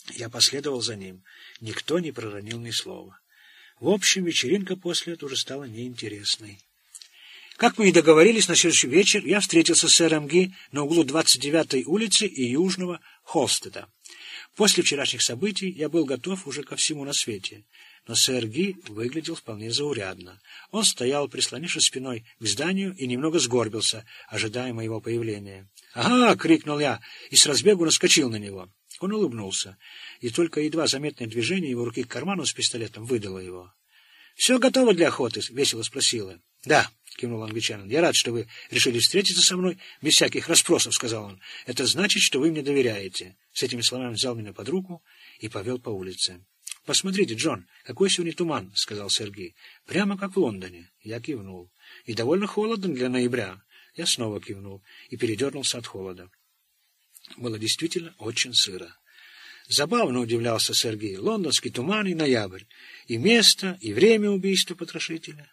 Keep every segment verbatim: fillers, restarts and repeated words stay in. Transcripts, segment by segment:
Я последовал за ним. Никто не проронил ни слова. В общем, вечеринка после этого уже стала неинтересной. Как мы и договорились, на следующий вечер я встретился с сэром Ги на углу двадцать девятой улицы и Южного Холстеда. После вчерашних событий я был готов уже ко всему на свете, но сэр Ги выглядел вполне заурядно. Он стоял, прислонившись спиной к зданию, и немного сгорбился, ожидая моего появления. «Ага!» — крикнул я и с разбегу наскочил на него. Он улыбнулся, и только едва заметное движение его руки к карману с пистолетом выдало его. «Все готово для охоты?» — весело спросила. «Да», — кивнул англичанин. «Я рад, что вы решили встретиться со мной без всяких расспросов», — сказал он. «Это значит, что вы мне доверяете». С этими словами взял меня под руку и повел по улице. «Посмотрите, Джон, какой сегодня туман», — сказал Сергей. «Прямо как в Лондоне». Я кивнул. «И довольно холодно для ноября». Я снова кивнул и передернулся от холода. Было действительно очень сыро. Забавно, удивлялся Сергей, лондонский туман и ноябрь, и место, и время убийства потрошителя.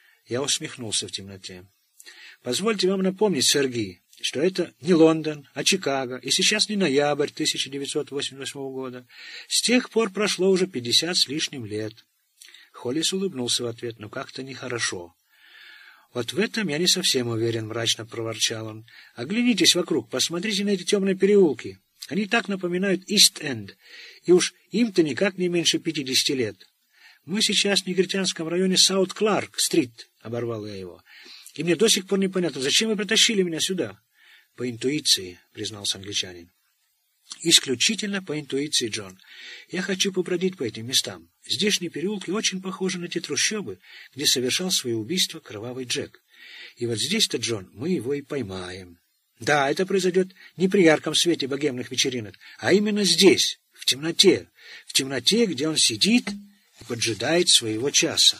Я усмехнулся в темноте. Позвольте вам напомнить, Сергей, что это не Лондон, а Чикаго, и сейчас не ноябрь тысяча девятьсот восемьдесят восьмого года. С тех пор прошло уже пятьдесят с лишним лет. Холлис улыбнулся в ответ, но как-то нехорошо. «Вот в этом я не совсем уверен», — мрачно проворчал он. «Оглянитесь вокруг, посмотрите на эти темные переулки. Они так напоминают Ист-Энд, и уж им-то никак не меньше пятидесяти лет. Мы сейчас в негритянском районе Саут-Кларк-стрит», — оборвал я его. «И мне до сих пор непонятно, зачем вы притащили меня сюда?» «По интуиции», — признался англичанин. «Исключительно по интуиции, Джон. Я хочу побродить по этим местам. Здешние переулки очень похожи на те трущобы, где совершал свое убийство кровавый Джек. И вот здесь-то, Джон, мы его и поймаем. Да, это произойдет не при ярком свете богемных вечеринок, а именно здесь, в темноте, в темноте, где он сидит и поджидает своего часа».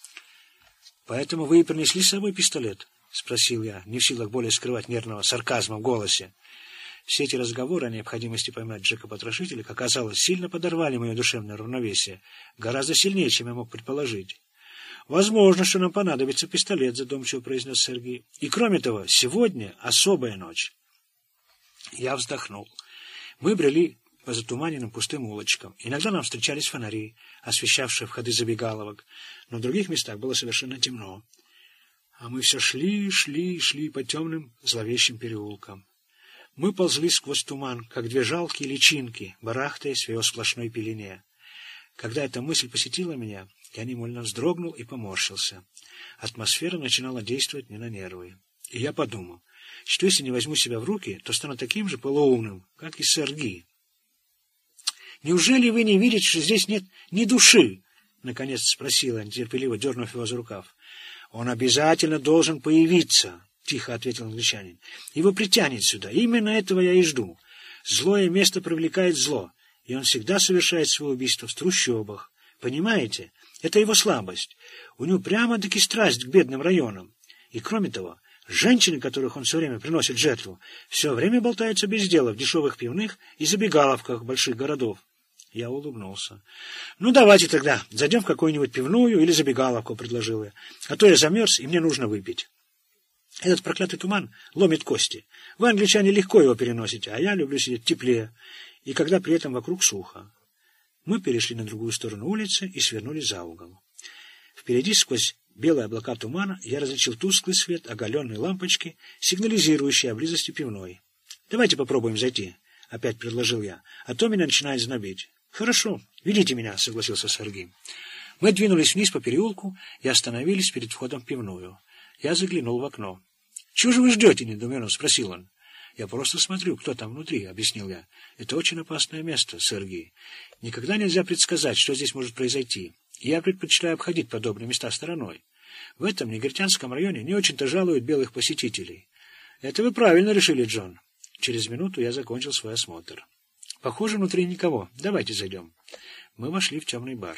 «Поэтому вы и принесли с собой пистолет?» — спросил я, не в силах более скрывать нервного сарказма в голосе. Все эти разговоры о необходимости поймать Джека-потрошителя, как оказалось, сильно подорвали мое душевное равновесие, гораздо сильнее, чем я мог предположить. «Возможно, что нам понадобится пистолет», — задумчиво произнес Сергей. «И кроме того, сегодня особая ночь». Я вздохнул. Мы брели по затуманенным пустым улочкам. Иногда нам встречались фонари, освещавшие входы забегаловок, но в других местах было совершенно темно. А мы все шли, шли, шли по темным зловещим переулкам. Мы ползли сквозь туман, как две жалкие личинки, барахтаясь в ее сплошной пелене. Когда эта мысль посетила меня, я невольно вздрогнул и поморщился. Атмосфера начинала действовать мне на нервы. И я подумал, что если не возьму себя в руки, то стану таким же полоумным, как и сэр Ги. «Неужели вы не видите, что здесь нет ни души?» — наконец спросила, нетерпеливо дернув его за рукав. «Он обязательно должен появиться», — тихо ответил англичанин. «Его притянет сюда. Именно этого я и жду. Злое место привлекает зло, и он всегда совершает свое убийство в трущобах. Понимаете? Это его слабость. У него прямо-таки страсть к бедным районам. И кроме того, женщины, которых он все время приносит в жертву, все время болтаются без дела в дешевых пивных и забегаловках больших городов». Я улыбнулся. «Ну, давайте тогда зайдем в какую-нибудь пивную или забегаловку», — предложил я. «А то я замерз, и мне нужно выпить. Этот проклятый туман ломит кости. Вы, англичане, легко его переносите, а я люблю сидеть теплее, и когда при этом вокруг сухо». Мы перешли на другую сторону улицы и свернули за угол. Впереди, сквозь белые облака тумана, я различил тусклый свет оголенной лампочки, сигнализирующей о близости пивной. «Давайте попробуем зайти», — опять предложил я, — «а то меня начинает знобить». «Хорошо, ведите меня», — согласился Сергей. Мы двинулись вниз по переулку и остановились перед входом в пивную. Я заглянул в окно. «Чего же вы ждете?» — недоуменно спросил он. «Я просто смотрю, кто там внутри», — объяснил я. «Это очень опасное место, Сергей. Никогда нельзя предсказать, что здесь может произойти. Я предпочитаю обходить подобные места стороной. В этом негритянском районе не очень-то жалуют белых посетителей». «Это вы правильно решили, Джон». Через минуту я закончил свой осмотр. «Похоже, внутри никого. Давайте зайдем». Мы вошли в темный бар.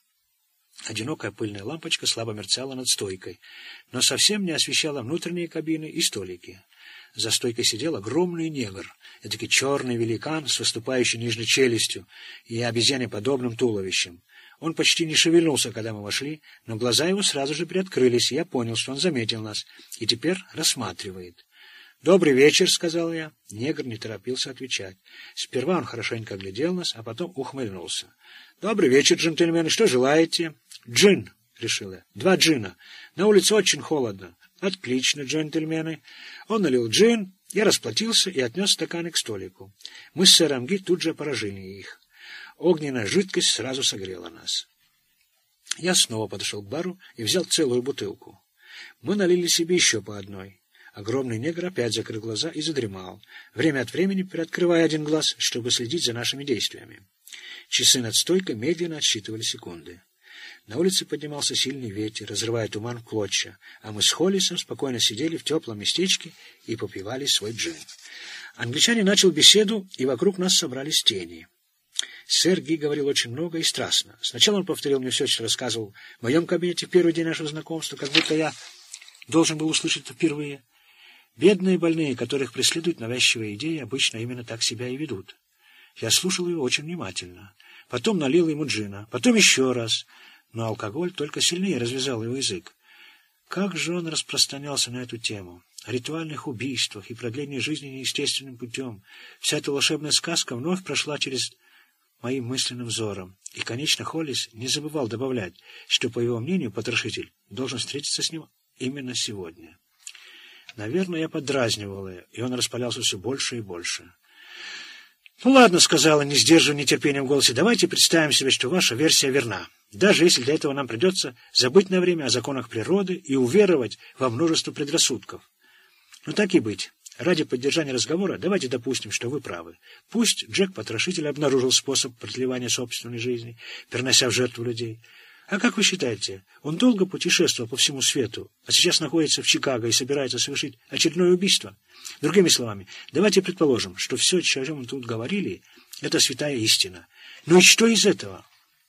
Одинокая пыльная лампочка слабо мерцала над стойкой, но совсем не освещала внутренние кабины и столики. За стойкой сидел огромный негр, этакий черный великан с выступающей нижней челюстью и обезьянеподобным туловищем. Он почти не шевельнулся, когда мы вошли, но глаза его сразу же приоткрылись, и я понял, что он заметил нас и теперь рассматривает. «Добрый вечер», — сказал я. Негр не торопился отвечать. Сперва он хорошенько оглядел нас, а потом ухмыльнулся. «Добрый вечер, джентльмены. Что желаете?» «Джин», — решил я. «Два джина. На улице очень холодно». «Отлично, джентльмены». Он налил джин, я расплатился и отнес стаканы к столику. Мы с сэром Ги тут же опорожили их. Огненная жидкость сразу согрела нас. Я снова подошел к бару и взял целую бутылку. Мы налили себе еще по одной. Огромный негр опять закрыл глаза и задремал, время от времени приоткрывая один глаз, чтобы следить за нашими действиями. Часы над стойкой медленно отсчитывали секунды. На улице поднимался сильный ветер, разрывая туман в клочья, а мы с Холлисом спокойно сидели в теплом местечке и попивали свой джин. Англичанин начал беседу, и вокруг нас собрались тени. Сэр Ги говорил очень много и страстно. Сначала он повторил мне все, что рассказывал в моем кабинете в первый день нашего знакомства, как будто я должен был услышать это впервые. Бедные больные, которых преследуют навязчивые идеи, обычно именно так себя и ведут. Я слушал его очень внимательно. Потом налил ему джина, потом еще раз. Но алкоголь только сильнее развязал его язык. Как же он распространялся на эту тему? О ритуальных убийствах и продлении жизни неестественным путем. Вся эта волшебная сказка вновь прошла через моим мысленным взором. И, конечно, Холлис не забывал добавлять, что, по его мнению, потрошитель должен встретиться с ним именно сегодня. Наверное, я подразнивал ее, и он распалялся все больше и больше. «Ну ладно», — сказала, не сдерживая нетерпения в голосе, — «давайте представим себе, что ваша версия верна, даже если для этого нам придется забыть на время о законах природы и уверовать во множество предрассудков. Ну так и быть. Ради поддержания разговора давайте допустим, что вы правы. Пусть Джек-потрошитель обнаружил способ продлевания собственной жизни, перенося в жертву людей. А как вы считаете, он долго путешествовал по всему свету, а сейчас находится в Чикаго и собирается совершить очередное убийство? Другими словами, давайте предположим, что все, о чем мы тут говорили, это святая истина. Ну и что из этого?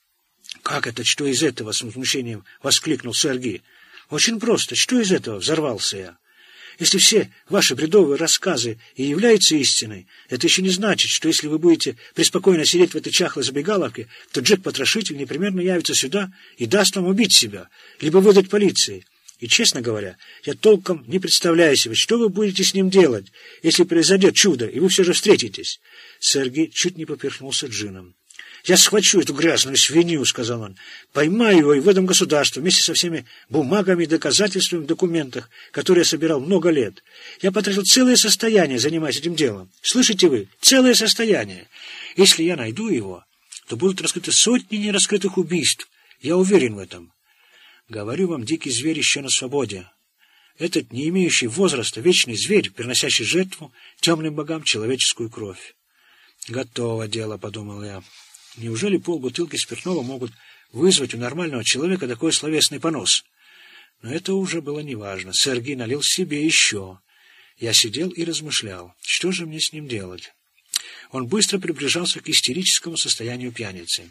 Как это, что из этого? С возмущением воскликнул сэр Ги. Очень просто. Что из этого? Взорвался я. Если все ваши бредовые рассказы и являются истиной, это еще не значит, что если вы будете преспокойно сидеть в этой чахлой забегаловке, то Джек-потрошитель непременно явится сюда и даст вам убить себя, либо выдать полиции. И, честно говоря, я толком не представляю себе, что вы будете с ним делать, если произойдет чудо, и вы все же встретитесь. Сэр Ги чуть не поперхнулся джином. «Я схвачу эту грязную свинью», — сказал он, — «поймаю его и выдам государству вместе со всеми бумагами и доказательствами в документах, которые я собирал много лет. Я потратил целое состояние, занимаясь этим делом. Слышите вы? Целое состояние. Если я найду его, то будут раскрыты сотни нераскрытых убийств. Я уверен в этом. Говорю вам, дикий зверь еще на свободе. Этот, не имеющий возраста, вечный зверь, приносящий жертву темным богам человеческую кровь». «Готово дело», — подумал я. Неужели полбутылки спиртного могут вызвать у нормального человека такой словесный понос? Но это уже было неважно. Сэр Ги налил себе еще. Я сидел и размышлял, что же мне с ним делать. Он быстро приближался к истерическому состоянию пьяницы.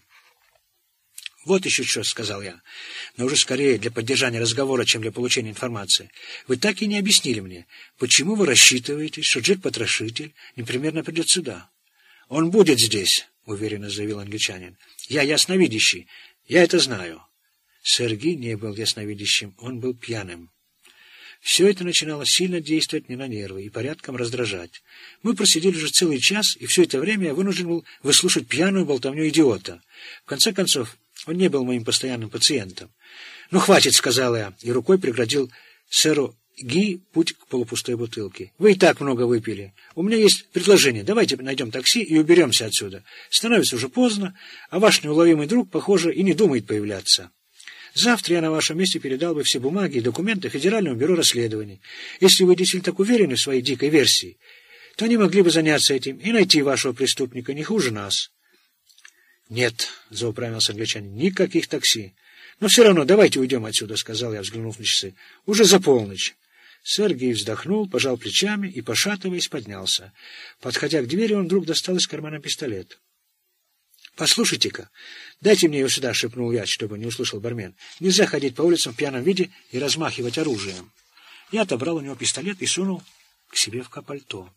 «Вот еще что», — сказал я, но уже скорее для поддержания разговора, чем для получения информации. «Вы так и не объяснили мне, почему вы рассчитываете, что Джек-потрошитель непременно придет сюда?» «Он будет здесь», — уверенно заявил англичанин. «Я ясновидящий. Я это знаю». Сэр Ги не был ясновидящим, он был пьяным. Все это начинало сильно действовать мне на нервы и порядком раздражать. Мы просидели уже целый час, и все это время я вынужден был выслушать пьяную болтовню идиота. В конце концов, он не был моим постоянным пациентом. «Ну, хватит», — сказал я, и рукой преградил сэру Ги путь к полупустой бутылке. «Вы и так много выпили. У меня есть предложение. Давайте найдем такси и уберемся отсюда. Становится уже поздно, а ваш неуловимый друг, похоже, и не думает появляться. Завтра я на вашем месте передал бы все бумаги и документы Федеральному бюро расследований. Если вы действительно так уверены в своей дикой версии, то они могли бы заняться этим и найти вашего преступника не хуже нас». «Нет», — заупрямился англичанин, — «никаких такси. Но все равно давайте уйдем отсюда», — сказал я, взглянув на часы. «Уже за полночь». Сэр Ги вздохнул, пожал плечами и, пошатываясь, поднялся. Подходя к двери, он вдруг достал из кармана пистолет. «Послушайте-ка, дайте мне его сюда», — шепнул я, чтобы не услышал бармен. «Нельзя ходить по улицам в пьяном виде и размахивать оружием». Я отобрал у него пистолет и сунул к себе в пальто.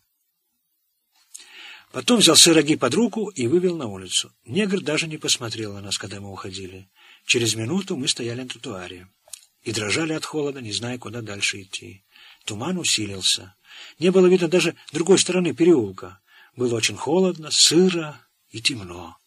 Потом взял сэра Ги под руку и вывел на улицу. Негр даже не посмотрел на нас, когда мы уходили. Через минуту мы стояли на тротуаре и дрожали от холода, не зная, куда дальше идти. Туман усилился. Не было видно даже другой стороны переулка. Было очень холодно, сыро и темно.